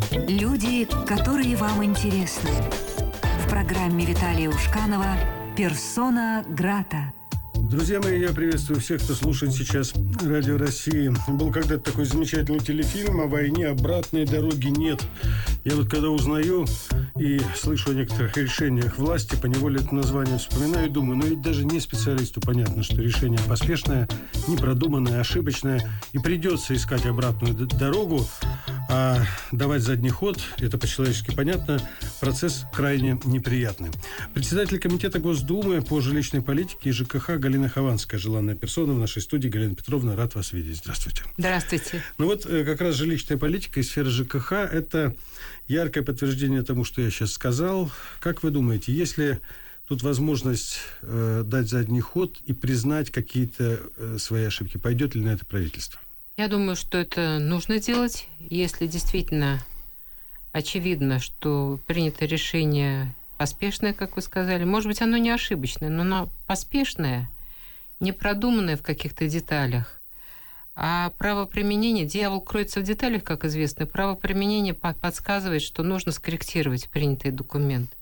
Люди, которые вам интересны. В программе Виталия Ушканова «Персона Грата». Друзья мои, я приветствую всех, кто слушает сейчас Радио России. Был когда-то такой замечательный телефильм о войне, обратной дороги нет. Я вот когда узнаю и слышу о некоторых решениях власти, поневоле это название вспоминаю и думаю, ведь даже не специалисту понятно, что решение поспешное, непродуманное, ошибочное, и придется искать обратную дорогу, а давать задний ход, это по-человечески понятно, процесс крайне неприятный. Председатель комитета Госдумы по жилищной политике и ЖКХ Галина Хованская, желанная персона в нашей студии. Галина Петровна, рад вас видеть. Здравствуйте. Здравствуйте. Как раз жилищная политика и сфера ЖКХ – это яркое подтверждение тому, что я сейчас сказал. Как вы думаете, есть ли тут возможность дать задний ход и признать какие-то свои ошибки? Пойдет ли на это правительство? Я думаю, что это нужно делать, если действительно очевидно, что принято решение поспешное, как вы сказали. Может быть, оно не ошибочное, но оно поспешное, не продуманное в каких-то деталях. А правоприменение, дьявол кроется в деталях, как известно, правоприменение подсказывает, что нужно скорректировать принятый документ.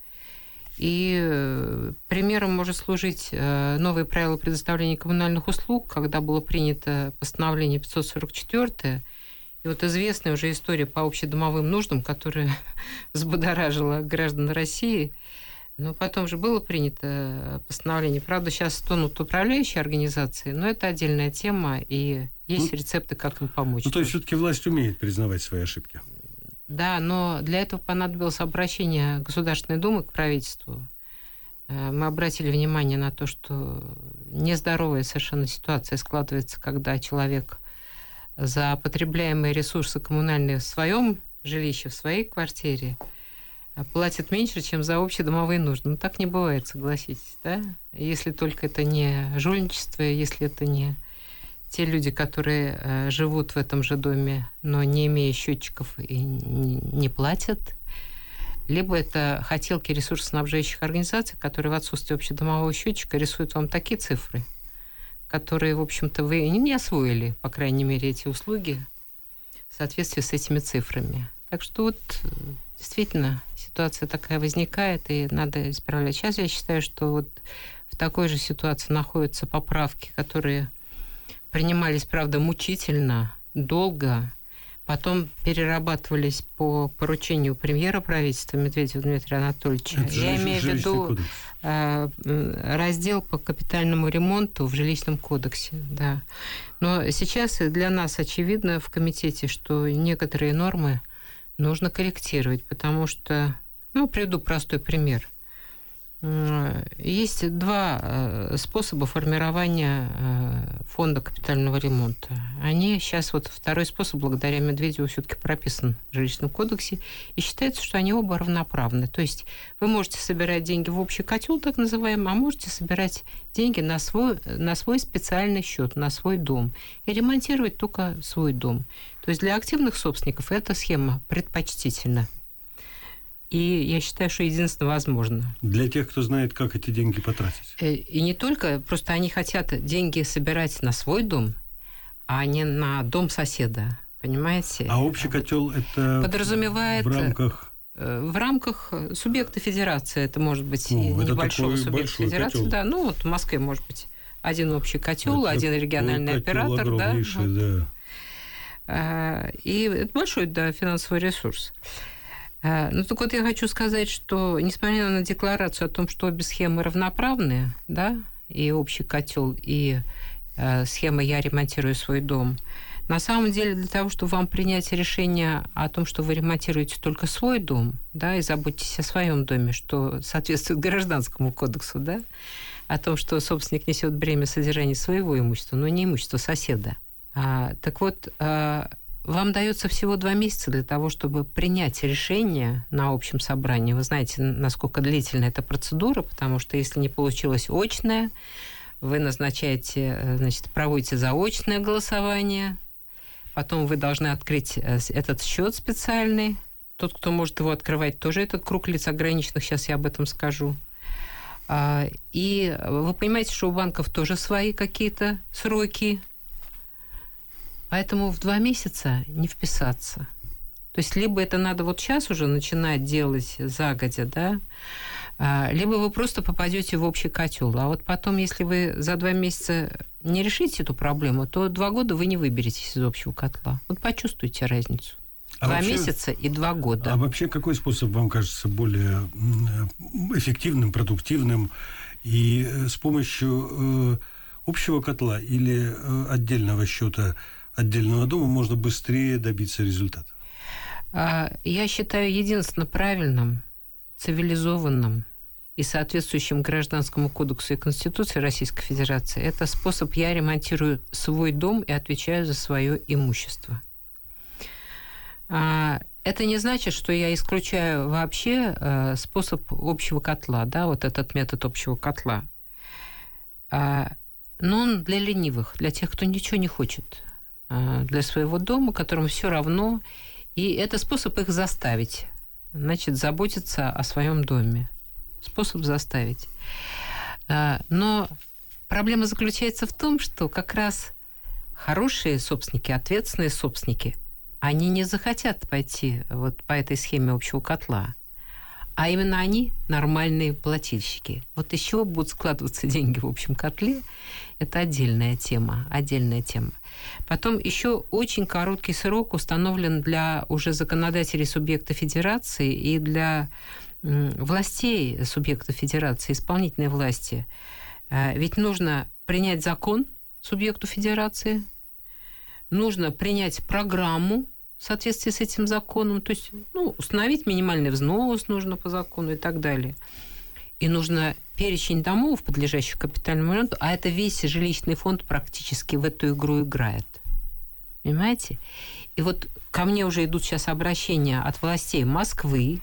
И примером может служить новые правила предоставления коммунальных услуг, когда было принято постановление 544. И вот известная уже история по общедомовым нуждам, которая взбудоражила граждан России. Но потом же было принято постановление. Правда, сейчас стонут управляющие организации, но это отдельная тема, и есть рецепты, как им помочь. То есть все-таки власть умеет признавать свои ошибки? Да, но для этого понадобилось обращение Государственной Думы к правительству. Мы обратили внимание на то, что нездоровая совершенно ситуация складывается, когда человек за потребляемые ресурсы коммунальные в своем жилище, в своей квартире платит меньше, чем за общедомовые нужды. Так не бывает, согласитесь, да? Если только это не жульничество, если это не те люди, которые живут в этом же доме, но не имея счетчиков и не платят, либо это хотелки ресурсоснабжающих организаций, которые в отсутствии общедомового счетчика рисуют вам такие цифры, которые, в общем-то, вы не освоили, по крайней мере, эти услуги в соответствии с этими цифрами. Так что вот действительно ситуация такая возникает, и надо исправлять. Сейчас я считаю, что вот в такой же ситуации находятся поправки, которые принимались, правда, мучительно, долго, потом перерабатывались по поручению премьера правительства Медведева Дмитрия Анатольевича. Я имею в виду раздел по капитальному ремонту в жилищном кодексе. Да. Но сейчас для нас очевидно в комитете, что некоторые нормы нужно корректировать, потому что, приведу простой пример. Есть два способа формирования фонда капитального ремонта. Они сейчас, второй способ, благодаря Медведеву, все-таки прописан в жилищном кодексе, и считается, что они оба равноправны. То есть вы можете собирать деньги в общий котел, так называемый, а можете собирать деньги на свой специальный счет, на свой дом, и ремонтировать только свой дом. То есть для активных собственников эта схема предпочтительна. И я считаю, что единственно возможно. Для тех, кто знает, как эти деньги потратить. И не только, просто они хотят деньги собирать на свой дом, а не на дом соседа, понимаете? А общий котел это подразумевает в рамках субъекта федерации. Это может быть небольшого субъекта федерации. Котел. Да, в Москве может быть один общий котел, один региональный оператор. Да. И это большой финансовый ресурс. Так вот, я хочу сказать, что, несмотря на декларацию о том, что обе схемы равноправны, да, и общий котел, и схема «Я ремонтирую свой дом», на самом деле для того, чтобы вам принять решение о том, что вы ремонтируете только свой дом, да, и заботитесь о своем доме, что соответствует Гражданскому кодексу, да, о том, что собственник несет бремя содержания своего имущества, но не имущества соседа. Так вот, вам дается всего 2 месяца для того, чтобы принять решение на общем собрании. Вы знаете, насколько длительна эта процедура, потому что если не получилось очное, вы назначаете, проводите заочное голосование, потом вы должны открыть этот счет специальный. Тот, кто может его открывать, тоже этот круг лиц ограниченных, сейчас я об этом скажу. И вы понимаете, что у банков тоже свои какие-то сроки. Поэтому в 2 месяца не вписаться. То есть либо это надо вот сейчас уже начинать делать загодя, да, либо вы просто попадете в общий котел. А вот потом, если вы за 2 месяца не решите эту проблему, то 2 года вы не выберетесь из общего котла. Вот почувствуйте разницу. 2 месяца и 2 года. А вообще какой способ вам кажется более эффективным, продуктивным? И с помощью общего котла или отдельного счета отдельного дома можно быстрее добиться результата? Я считаю единственно правильным, цивилизованным и соответствующим Гражданскому кодексу и Конституции Российской Федерации это способ «я ремонтирую свой дом и отвечаю за свое имущество». Это не значит, что я исключаю вообще способ общего котла, да, вот этот метод общего котла. Но он для ленивых, для тех, кто ничего не хочет, для своего дома, которому все равно. И это способ их заставить, значит, заботиться о своем доме. Способ заставить. Но проблема заключается в том, что как раз хорошие собственники, ответственные собственники, они не захотят пойти вот по этой схеме общего котла. А именно они нормальные плательщики. Вот из чего будут складываться деньги в общем котле, это отдельная тема. Потом еще очень короткий срок установлен для уже законодателей субъекта федерации и для властей субъекта федерации, исполнительной власти. Ведь нужно принять закон субъекту федерации, нужно принять программу в соответствии с этим законом, то есть установить минимальный взнос нужно по закону и так далее. И нужно перечень домов, подлежащих капитальному ремонту, а это весь жилищный фонд практически в эту игру играет. Понимаете? И вот ко мне уже идут сейчас обращения от властей Москвы,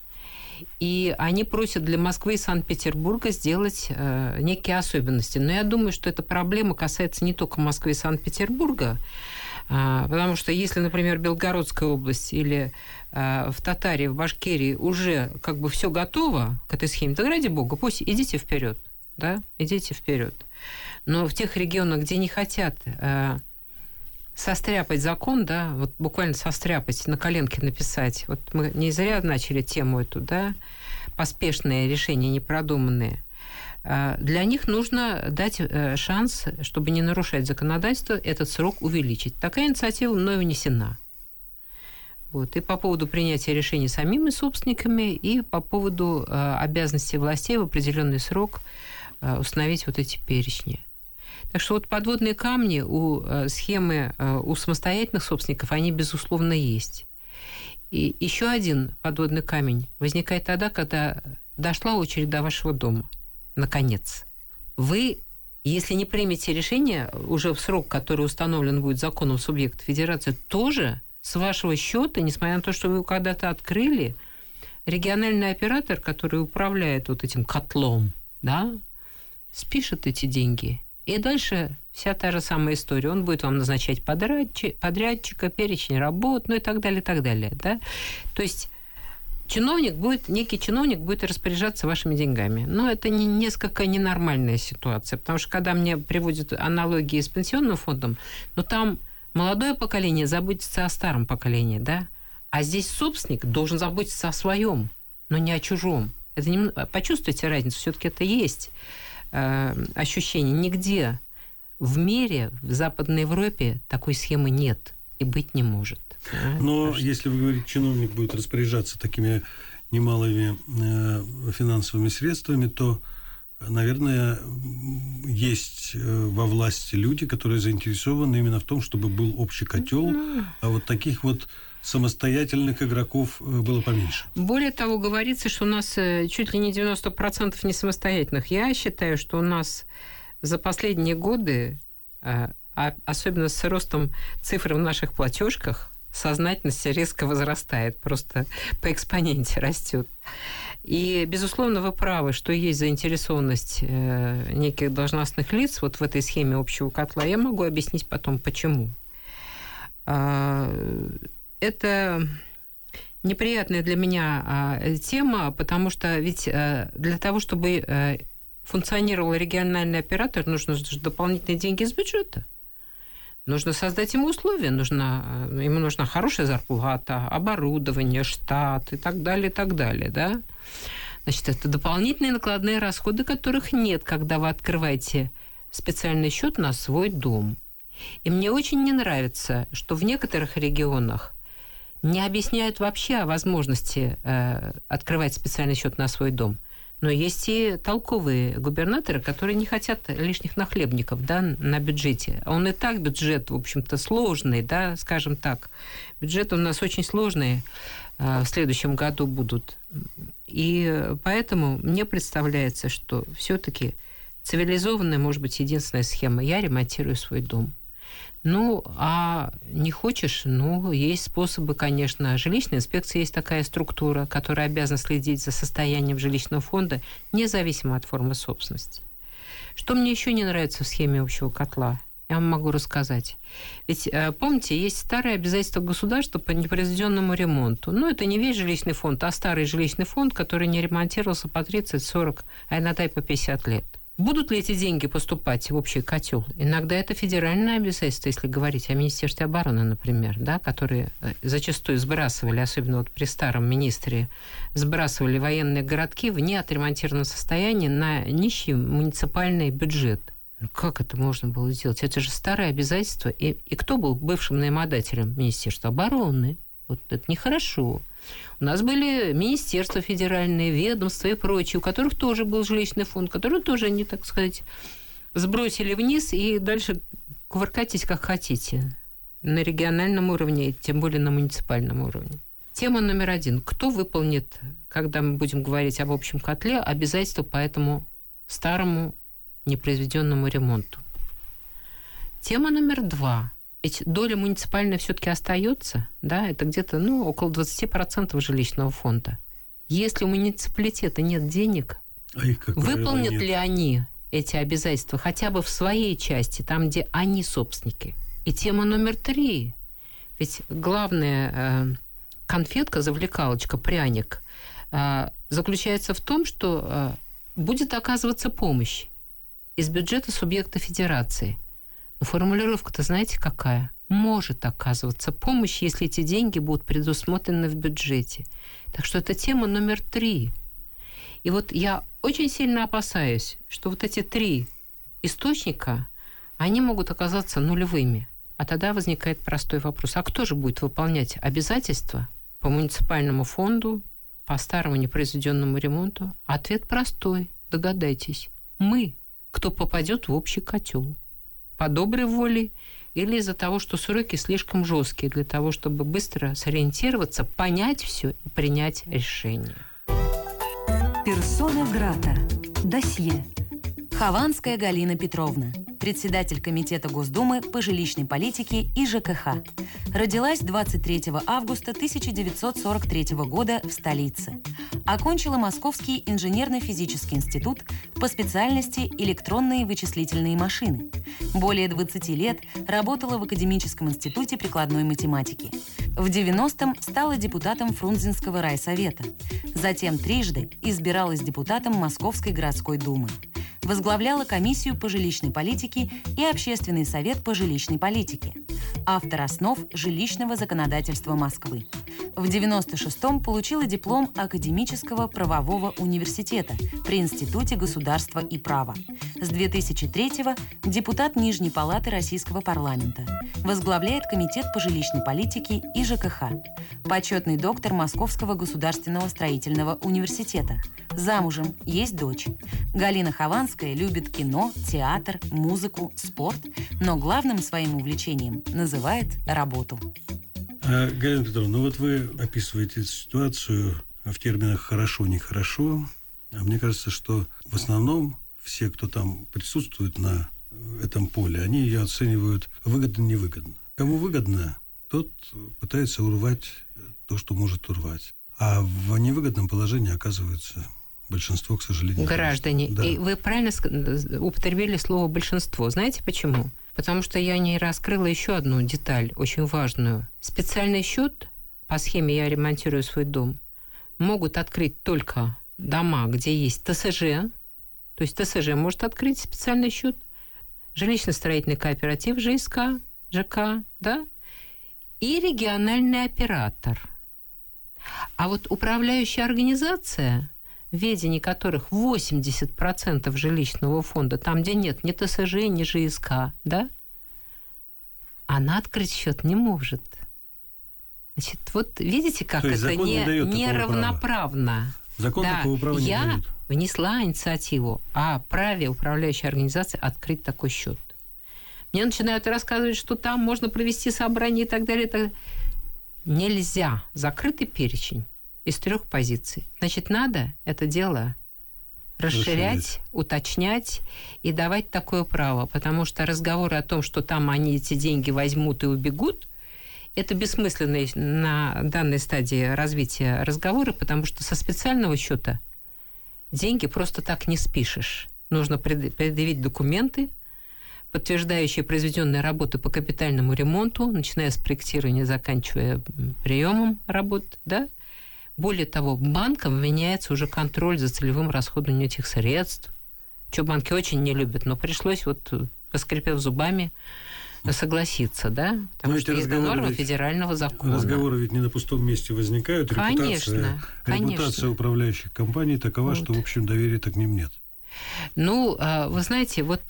и они просят для Москвы и Санкт-Петербурга сделать некие особенности. Но я думаю, что эта проблема касается не только Москвы и Санкт-Петербурга, потому что если, например, Белгородская область или в Татарии, в Башкирии уже как бы все готово к этой схеме, то ради бога, пусть идите вперед, да, идите вперед. Но в тех регионах, где не хотят состряпать закон, да, вот буквально состряпать, на коленке написать, вот мы не зря начали тему эту, да, поспешные решения, непродуманные. Для них нужно дать шанс, чтобы не нарушать законодательство, этот срок увеличить. Такая инициатива мной внесена. Вот. И по поводу принятия решений самими собственниками, и по поводу обязанности властей в определенный срок установить вот эти перечни. Так что вот подводные камни у схемы у самостоятельных собственников, они, безусловно, есть. И еще один подводный камень возникает тогда, когда дошла очередь до вашего дома. Наконец. Вы, если не примете решение уже в срок, который установлен будет законом субъекта федерации, тоже с вашего счета, несмотря на то, что вы его когда-то открыли, региональный оператор, который управляет вот этим котлом, да, спишет эти деньги. И дальше вся та же самая история. Он будет вам назначать подрядчика, перечень работ, и так далее, да. То есть некий чиновник будет распоряжаться вашими деньгами. Но это несколько ненормальная ситуация, потому что когда мне приводят аналогии с пенсионным фондом, там молодое поколение заботится о старом поколении, да, а здесь собственник должен заботиться о своем, но не о чужом. Почувствуйте разницу, все-таки это есть ощущение. Нигде в мире, в Западной Европе такой схемы нет и быть не может. Но если вы говорите, чиновник будет распоряжаться такими немалыми финансовыми средствами, то, наверное, есть во власти люди, которые заинтересованы именно в том, чтобы был общий котел, а вот таких вот самостоятельных игроков было поменьше. Более того, говорится, что у нас чуть ли не 90% не самостоятельных. Я считаю, что у нас за последние годы, особенно с ростом цифр в наших платежках, сознательность резко возрастает, просто по экспоненте растет. И, безусловно, вы правы, что есть заинтересованность неких должностных лиц вот в этой схеме общего котла. Я могу объяснить потом, почему. Это неприятная для меня тема, потому что ведь для того, чтобы функционировал региональный оператор, нужны дополнительные деньги из бюджета. Нужно создать ему условия, ему нужна хорошая зарплата, оборудование, штат и так далее, да? Значит, это дополнительные накладные расходы, которых нет, когда вы открываете специальный счет на свой дом. И мне очень не нравится, что в некоторых регионах не объясняют вообще о возможности открывать специальный счет на свой дом. Но есть и толковые губернаторы, которые не хотят лишних нахлебников, да, на бюджете. Он и так бюджет, в общем-то, сложный, да, скажем так. Бюджеты у нас очень сложные в следующем году будут. И поэтому мне представляется, что все-таки цивилизованная, может быть, единственная схема. Я ремонтирую свой дом. Ну, а не хочешь, есть способы, конечно. Жилищная инспекция есть такая структура, которая обязана следить за состоянием жилищного фонда, независимо от формы собственности. Что мне еще не нравится в схеме общего котла? Я вам могу рассказать. Ведь, помните, есть старые обязательства государства по непроизведенному ремонту. Это не весь жилищный фонд, а старый жилищный фонд, который не ремонтировался по 30, 40, а иногда и по 50 лет. Будут ли эти деньги поступать в общий котел? Иногда это федеральное обязательство, если говорить о Министерстве обороны, например, да, которые зачастую сбрасывали, особенно при старом министре, сбрасывали военные городки в неотремонтированном состоянии на нищий муниципальный бюджет. Как это можно было сделать? Это же старое обязательство. И кто был бывшим наимодателем? Министерства обороны. Вот это нехорошо. У нас были министерства федеральные, ведомства и прочие, у которых тоже был жилищный фонд, который тоже они, так сказать, сбросили вниз и дальше кувыркайтесь как хотите. На региональном уровне, тем более на муниципальном уровне. Тема номер 1. Кто выполнит, когда мы будем говорить об общем котле, обязательства по этому старому непроизведенному ремонту? Тема номер 2. Ведь доля муниципальная все-таки остается, да, это где-то, около 20% жилищного фонда. Если у муниципалитета нет денег, выполнят ли они эти обязательства хотя бы в своей части, там, где они собственники? И тема номер 3. Ведь главная конфетка, завлекалочка, пряник заключается в том, что будет оказываться помощь из бюджета субъекта федерации. Но формулировка-то знаете какая? Может оказываться помощь, если эти деньги будут предусмотрены в бюджете. Так что это тема номер 3. И вот я очень сильно опасаюсь, что вот эти 3 источника, они могут оказаться нулевыми. А тогда возникает простой вопрос. А кто же будет выполнять обязательства по муниципальному фонду, по старому непроизведенному ремонту? Ответ простой. Догадайтесь. Мы, кто попадет в общий котел. По доброй воле или из-за того, что сроки слишком жесткие для того, чтобы быстро сориентироваться, понять все и принять решение. Персона грата. Досье. Хованская Галина Петровна, председатель Комитета Госдумы по жилищной политике и ЖКХ. Родилась 23 августа 1943 года в столице. Окончила Московский инженерно-физический институт по специальности электронные вычислительные машины. Более 20 лет работала в Академическом институте прикладной математики. В 90-м стала депутатом Фрунзенского райсовета. Затем трижды избиралась депутатом Московской городской думы. Возглавляла комиссию по жилищной политике и Общественный совет по жилищной политике. Автор основ жилищного законодательства Москвы. В 96-м получила диплом Академического правового университета при Институте государства и права. С 2003-го депутат Нижней палаты Российского парламента. Возглавляет Комитет по жилищной политике и ЖКХ. Почетный доктор Московского государственного строительного университета. Замужем, есть дочь. Галина Хованская любит кино, театр, музыку, спорт, но главным своим увлечением называет работу. Галина Петровна, вот вы описываете ситуацию в терминах «хорошо», «нехорошо». А мне кажется, что в основном все, кто там присутствует на этом поле, они ее оценивают выгодно-невыгодно. Кому выгодно, тот пытается урвать то, что может урвать. А в невыгодном положении оказывается большинство, к сожалению. Граждане. Да. И вы правильно употребили слово «большинство». Знаете почему? Потому что я не раскрыла еще одну деталь, очень важную. Специальный счет по схеме «Я ремонтирую свой дом» могут открыть только дома, где есть ТСЖ. То есть ТСЖ может открыть специальный счет. Жилищно-строительный кооператив ЖСК ЖК, да, и региональный оператор. А вот управляющая организация, в ведении которых 80% жилищного фонда, там, где нет ни ТСЖ, ни ЖСК, да, она открыть счет не может. Значит, вот видите, как это неравноправно. Закон такого права не дает. Я внесла инициативу о праве управляющей организации открыть такой счет. Мне начинают рассказывать, что там можно провести собрание и так далее, и так далее. Нельзя. Закрытый перечень из 3 позиций. Значит, надо это дело расширять, уточнять и давать такое право. Потому что разговоры о том, что там они эти деньги возьмут и убегут, это бессмысленные на данной стадии развития разговоры, потому что со специального счета деньги просто так не спишешь. Нужно предъявить документы, подтверждающие произведенные работы по капитальному ремонту, начиная с проектирования, заканчивая приемом работ, да? Более того, банкам вменяется уже контроль за целевым расходованием этих средств, что банки очень не любят, но пришлось, вот, поскрипев зубами, согласиться, да? Потому что это норма федерального закона. Разговоры ведь не на пустом месте возникают. Конечно. Репутация управляющих компаний такова, что, в общем, доверия-то к ним нет. Ну, вы знаете, вот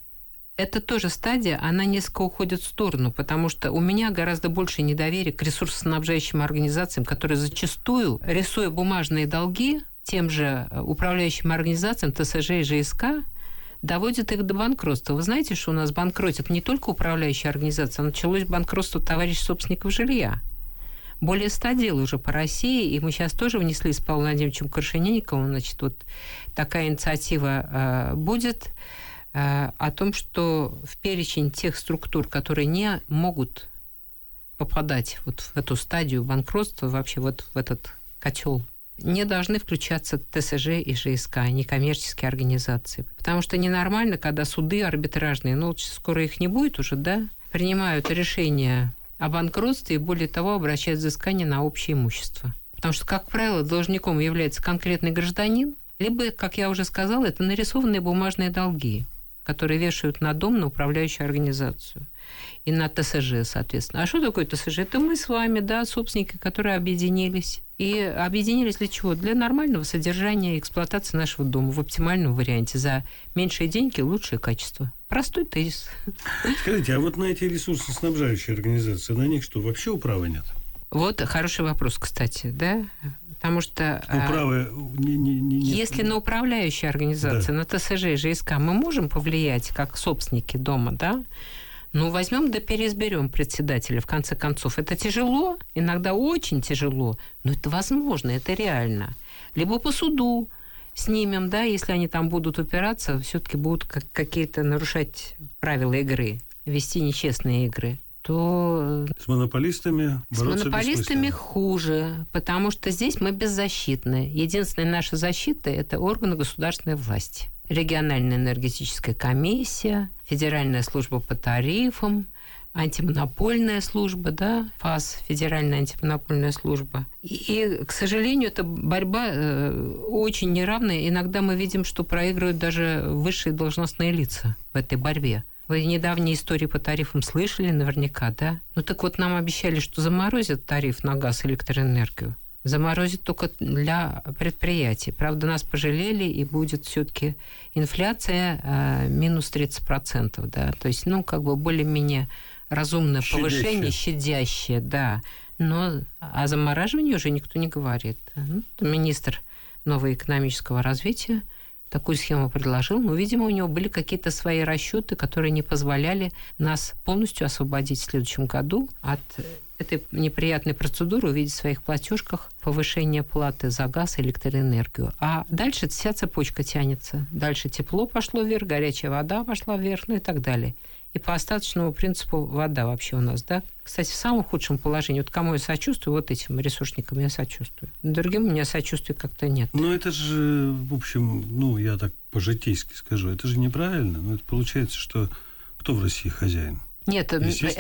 это тоже стадия, она несколько уходит в сторону, потому что у меня гораздо больше недоверия к ресурсоснабжающим организациям, которые зачастую, рисуя бумажные долги тем же управляющим организациям ТСЖ и ЖСК, доводит их до банкротства. Вы знаете, что у нас банкротят не только управляющие организации, а началось банкротство товарищей собственников жилья. Более 100 дел уже по России, и мы сейчас тоже внесли с Павлом Владимировичем Крашенинниковым, значит, вот такая инициатива будет о том, что в перечень тех структур, которые не могут попадать вот в эту стадию банкротства, вообще вот в этот котел, не должны включаться ТСЖ и ЖСК, некоммерческие организации. Потому что ненормально, когда суды арбитражные, ну, скоро их не будет уже, да, принимают решения о банкротстве и, более того, обращают взыскание на общее имущество. Потому что, как правило, должником является конкретный гражданин, либо, как я уже сказала, это нарисованные бумажные долги, которые вешают на дом, на управляющую организацию и на ТСЖ, соответственно. А что такое ТСЖ? Это мы с вами, да, собственники, которые объединились. И объединились для чего? Для нормального содержания и эксплуатации нашего дома в оптимальном варианте. За меньшие деньги лучшее качество. Простой тезис. Скажите, а вот на эти ресурсоснабжающие организации, на них что, вообще управы нет? Вот хороший вопрос, кстати, да? Потому что если на управляющие организации, на ТСЖ и ЖСК мы можем повлиять как собственники дома, да? Ну, возьмем да переизберем председателя, в конце концов. Это тяжело, иногда очень тяжело, но это возможно, это реально. Либо по суду снимем, да, если они там будут упираться, все-таки будут какие-то нарушать правила игры, вести нечестные игры. То с монополистами бороться с монополистами хуже, потому что здесь мы беззащитны. Единственная наша защита – это органы государственной власти. Региональная энергетическая комиссия, Федеральная служба по тарифам, антимонопольная служба, да, ФАС, Федеральная антимонопольная служба. И, к сожалению, эта борьба очень неравная. Иногда мы видим, что проигрывают даже высшие должностные лица в этой борьбе. Вы недавние истории по тарифам слышали наверняка, да? Ну так вот, нам обещали, что заморозят тариф на газ и электроэнергию. Заморозят только для предприятий. Правда, нас пожалели, и будет все-таки инфляция минус 30%, да? То есть, ну, как бы более-менее разумное повышение, щадящее, да. Но о замораживании уже никто не говорит. Ну, министр нового экономического развития такую схему предложил, но, видимо, у него были какие-то свои расчеты, которые не позволяли нас полностью освободить в следующем году от этой неприятной процедуры, увидеть в своих платежках повышение платы за газ и электроэнергию. А дальше вся цепочка тянется. Дальше тепло пошло вверх, горячая вода пошла вверх, ну и так далее. И по остаточному принципу вода вообще у нас, да. Кстати, в самом худшем положении, вот кому я сочувствую, вот этим ресурсникам я сочувствую. Другим у меня сочувствия как-то нет. Ну, это же, в общем, ну, я так по-житейски скажу, это же неправильно. Ну, это получается, что кто в России хозяин? Нет,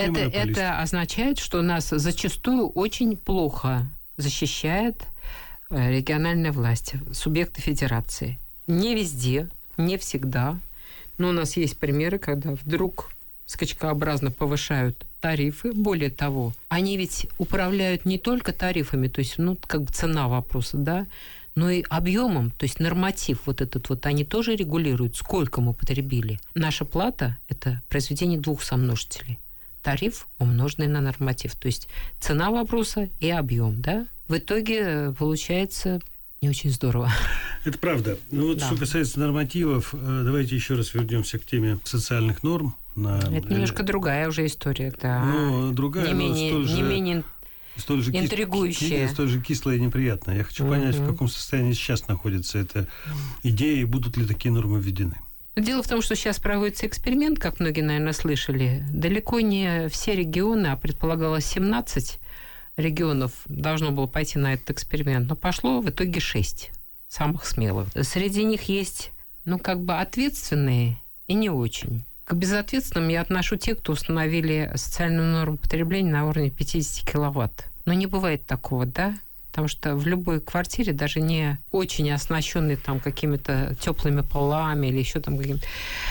это означает, что нас зачастую очень плохо защищает региональная власть, субъекты федерации. Не везде, не всегда. Но у нас есть примеры, когда вдруг скачкообразно повышают тарифы. Более того, они ведь управляют не только тарифами, то есть, как бы цена вопроса, да, но и объемом, то есть норматив вот этот вот, они тоже регулируют, сколько мы потребили. Наша плата – это произведение двух сомножителей. Тариф, умноженный на норматив, то есть цена вопроса и объем, да. В итоге получается не очень здорово. Это правда. Да. Что касается нормативов, давайте еще раз вернемся к теме социальных норм. Это немножко другая уже история, да. Другая, не менее столь же интригующая. Столь же кислая и неприятная. Я хочу понять, в каком состоянии сейчас находится эта идея, и будут ли такие нормы введены. Дело в том, что сейчас проводится эксперимент, как многие, наверное, слышали. Далеко не все регионы, а предполагалось 17 регионов должно было пойти на этот эксперимент, но пошло в итоге 6 самых смелых. Среди них есть, ответственные и не очень. К безответственным я отношу тех, кто установили социальную норму потребления на уровне 50 киловатт. Но не бывает такого, да? Потому что в любой квартире, даже не очень оснащенной там какими-то теплыми полами или еще там каким-то,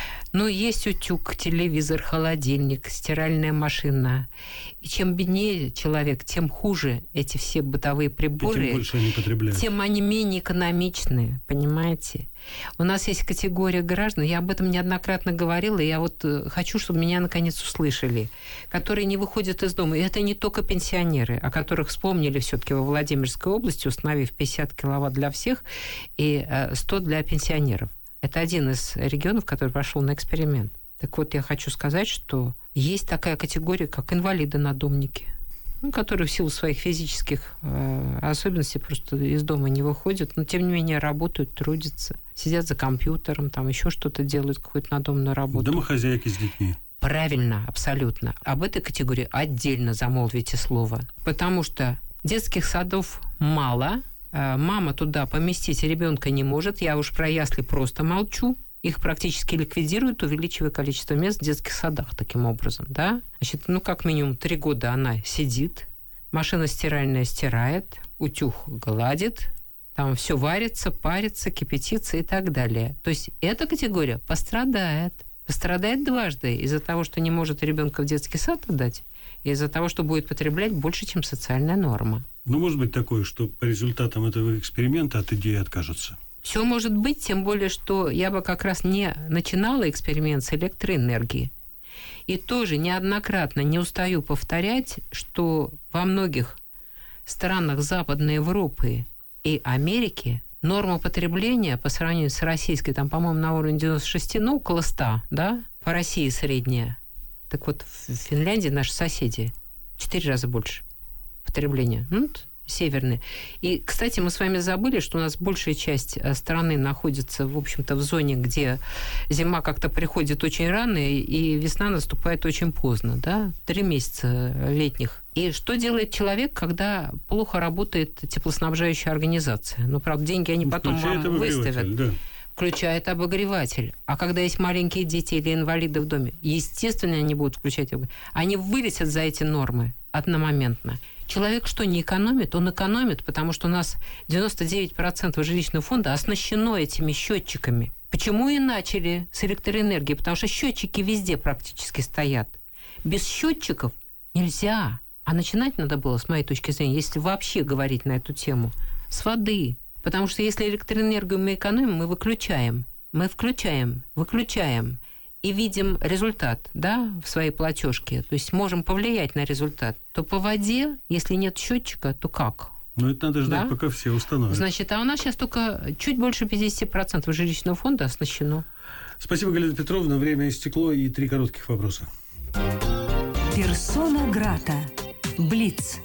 есть утюг, телевизор, холодильник, стиральная машина. И чем беднее человек, тем хуже эти все бытовые приборы. И тем больше они потребляют. Тем они менее экономичны, понимаете? У нас есть категория граждан, я об этом неоднократно говорила, и я хочу, чтобы меня наконец услышали, которые не выходят из дома. И это не только пенсионеры, о которых вспомнили все-таки во Владимирской области, установив 50 киловатт для всех и 100 для пенсионеров. Это один из регионов, который пошел на эксперимент. Так вот, я хочу сказать, что есть такая категория, как инвалиды-надомники, которые в силу своих физических особенностей просто из дома не выходят, но тем не менее работают, трудятся, сидят за компьютером, там еще что-то делают, какую-то надомную работу. Домохозяйки с детьми. Правильно, абсолютно. Об этой категории отдельно замолвите слово, потому что детских садов мало. Мама туда поместить ребенка не может. Я уж про ясли просто молчу. Их практически ликвидируют, увеличивая количество мест в детских садах таким образом, да? Значит, как минимум 3 года она сидит, машина стиральная стирает, утюг гладит, там все варится, парится, кипятится и так далее. То есть эта категория пострадает. Пострадает дважды из-за того, что не может ребенка в детский сад отдать, и из-за того, что будет потреблять больше, чем социальная норма. Может быть такое, что по результатам этого эксперимента от идеи откажутся? Все может быть, тем более, что я бы как раз не начинала эксперимент с электроэнергии. И тоже неоднократно не устаю повторять, что во многих странах Западной Европы и Америки норма потребления по сравнению с российской, там, по-моему, на уровне 96, около 100, да? По России средняя. Так вот, в Финляндии наши соседи 4 раза больше потребления. Северные. И, кстати, мы с вами забыли, что у нас большая часть страны находится, в общем-то, в зоне, где зима как-то приходит очень рано, и весна наступает очень поздно, да? 3 месяца летних. И что делает человек, когда плохо работает теплоснабжающая организация? Правда, деньги они потом вам выставят. Да. Включает обогреватель. А когда есть маленькие дети или инвалиды в доме, естественно, они будут включать обогреватель. Они вылетят за эти нормы одномоментно. Человек что, не экономит? Он экономит, потому что у нас 99% жилищного фонда оснащено этими счетчиками. Почему и начали с электроэнергии? Потому что счетчики везде практически стоят. Без счетчиков нельзя. А начинать надо было, с моей точки зрения, если вообще говорить на эту тему, с воды. Потому что если электроэнергию мы экономим, мы выключаем. Мы включаем, выключаем. И видим результат, да, в своей платежке, то есть можем повлиять на результат, то по воде, если нет счетчика, то как? Это надо ждать, да? Пока все установят. Значит, а у нас сейчас только чуть больше 50% жилищного фонда оснащено. Спасибо, Галина Петровна. Время истекло, и 3 коротких вопроса. Персона грата. Блиц.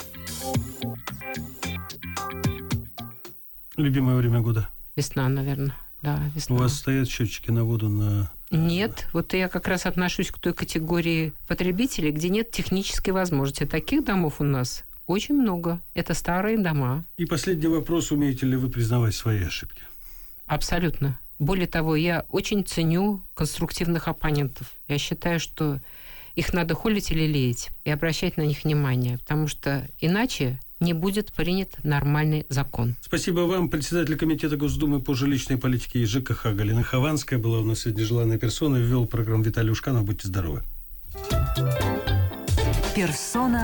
Любимое время года? Весна, наверное. Да, весна. У вас стоят счетчики на воду на... Нет, я как раз отношусь к той категории потребителей, где нет технической возможности. Таких домов у нас очень много. Это старые дома. И последний вопрос. Умеете ли вы признавать свои ошибки? Абсолютно. Более того, я очень ценю конструктивных оппонентов. Я считаю, что их надо холить или леять и обращать на них внимание, потому что иначе не будет принят нормальный закон. Спасибо вам. Председатель комитета Госдумы по жилищной политике и ЖКХ Галина Хованская была у нас сегодня желанная персона. Ввел программу Виталий Ушканов. Будьте здоровы. Персона